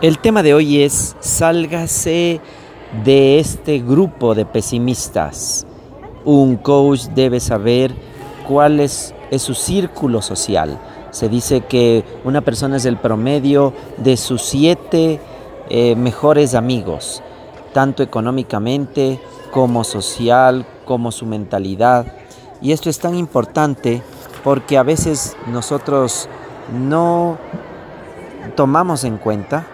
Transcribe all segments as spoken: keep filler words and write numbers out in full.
El tema de hoy es: sálgase de este grupo de pesimistas. Un coach debe saber cuál es, es su círculo social. Se dice que una persona es el promedio de sus siete eh, mejores amigos, tanto económicamente como social, como su mentalidad. Y esto es tan importante porque a veces nosotros no tomamos en cuenta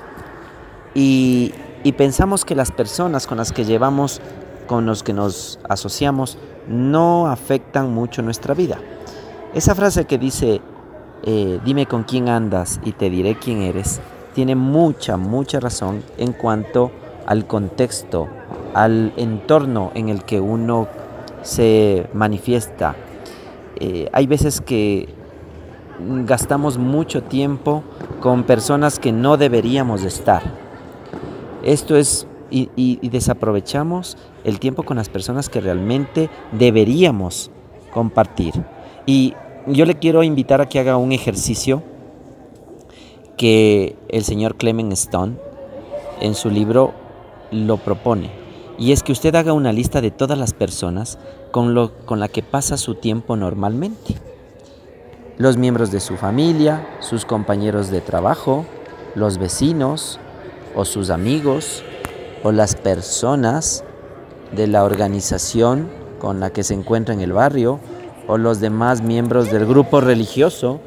y, y pensamos que las personas con las que llevamos, con los que nos asociamos, no afectan mucho nuestra vida. Esa frase que dice, eh, dime con quién andas y te diré quién eres, tiene mucha, mucha razón en cuanto al contexto, al entorno en el que uno se manifiesta. Eh, hay veces que gastamos mucho tiempo con personas que no deberíamos de estar. Esto es, y, y, y desaprovechamos el tiempo con las personas que realmente deberíamos compartir. Y yo le quiero invitar a que haga un ejercicio que el señor Clement Stone en su libro lo propone. Y es que usted haga una lista de todas las personas con, lo, con la que pasa su tiempo normalmente. Los miembros de su familia, sus compañeros de trabajo, los vecinos o sus amigos o las personas de la organización con la que se encuentra en el barrio o los demás miembros del grupo religioso.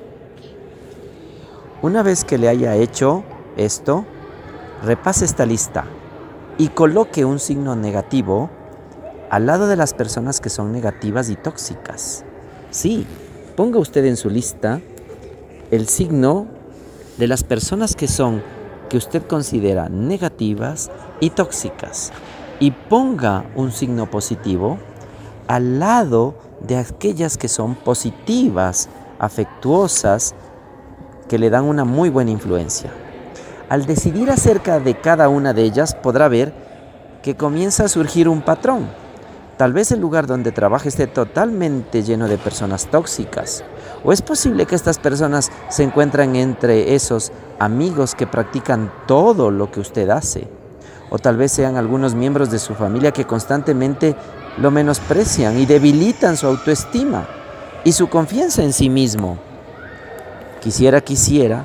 Una vez que le haya hecho esto, repase esta lista y coloque un signo negativo al lado de las personas que son negativas y tóxicas. Sí, ponga usted en su lista el signo de las personas que son, que usted considera negativas y tóxicas, y ponga un signo positivo al lado de aquellas que son positivas, afectuosas, que le dan una muy buena influencia. Al decidir acerca de cada una de ellas, podrá ver que comienza a surgir un patrón. Tal vez el lugar donde trabaja esté totalmente lleno de personas tóxicas. ¿O es posible que estas personas se encuentran entre esos amigos que practican todo lo que usted hace? O tal vez sean algunos miembros de su familia que constantemente lo menosprecian y debilitan su autoestima y su confianza en sí mismo. Quisiera, quisiera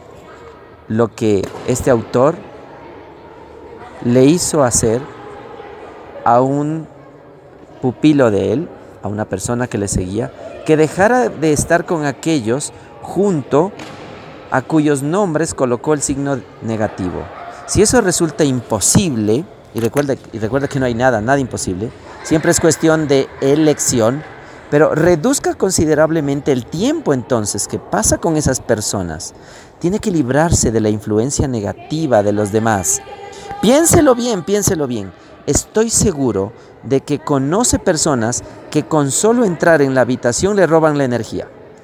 lo que este autor le hizo hacer a un pupilo de él, a una persona que le seguía, que dejara de estar con aquellos junto a cuyos nombres colocó el signo negativo. Si eso resulta imposible, y recuerda, y recuerda que no hay nada, nada imposible, siempre es cuestión de elección, pero reduzca considerablemente el tiempo entonces que pasa con esas personas. Tiene que librarse de la influencia negativa de los demás. Piénselo bien, piénselo bien. Estoy seguro de que conoce personas que con solo entrar en la habitación le roban la energía.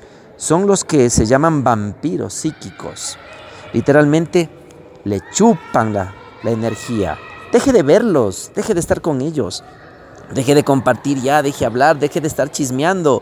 Son los que se llaman vampiros psíquicos. Literalmente le chupan la, la energía. Deje de verlos, deje de estar con ellos. Deje de compartir ya, deje de hablar, deje de estar chismeando.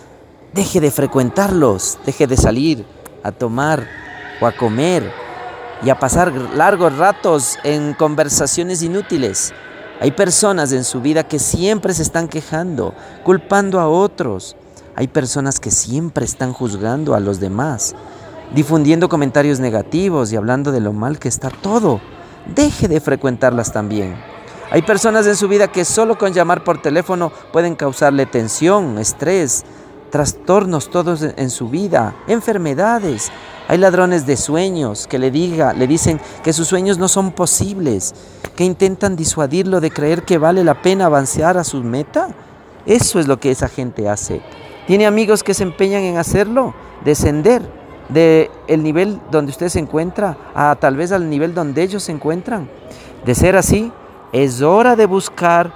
Deje de frecuentarlos, deje de salir a tomar o a comer y a pasar largos ratos en conversaciones inútiles. Hay personas en su vida que siempre se están quejando, culpando a otros. Hay personas que siempre están juzgando a los demás, difundiendo comentarios negativos y hablando de lo mal que está todo. Deje de frecuentarlas también. Hay personas en su vida que solo con llamar por teléfono pueden causarle tensión, estrés, trastornos todos en su vida, enfermedades. Hay ladrones de sueños que le, diga, le dicen que sus sueños no son posibles, que intentan disuadirlo de creer que vale la pena avanzar a su meta. Eso es lo que esa gente hace. ¿Tiene amigos que se empeñan en hacerlo? Descender del nivel donde usted se encuentra a tal vez al nivel donde ellos se encuentran. De ser así, es hora de buscar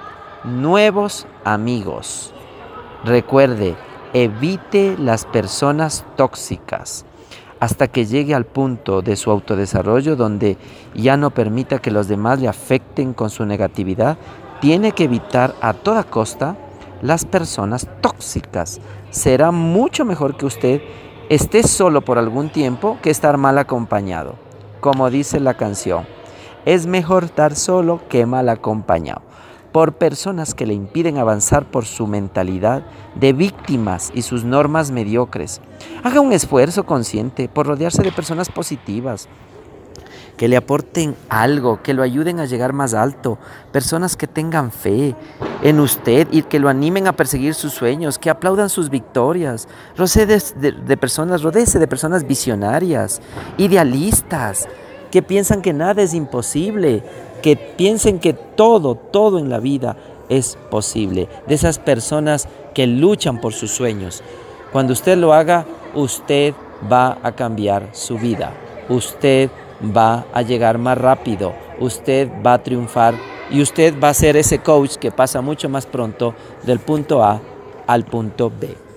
nuevos amigos. Recuerde, evite las personas tóxicas hasta que llegue al punto de su autodesarrollo donde ya no permita que los demás le afecten con su negatividad. Tiene que evitar a toda costa las personas tóxicas. Será mucho mejor que usted esté solo por algún tiempo que estar mal acompañado. como dice la canción. Es mejor estar solo que mal acompañado por personas que le impiden avanzar por su mentalidad de víctimas y sus normas mediocres. Haga un esfuerzo consciente por rodearse de personas positivas, que le aporten algo, que lo ayuden a llegar más alto, personas que tengan fe en usted y que lo animen a perseguir sus sueños, que aplaudan sus victorias. Rodéese de, de personas, rodéese de personas visionarias, idealistas, que piensan que nada es imposible, que piensen que todo, todo en la vida es posible. De esas personas que luchan por sus sueños. Cuando usted lo haga, usted va a cambiar su vida. Usted va a llegar más rápido. Usted va a triunfar y usted va a ser ese coach que pasa mucho más pronto del punto A al punto B.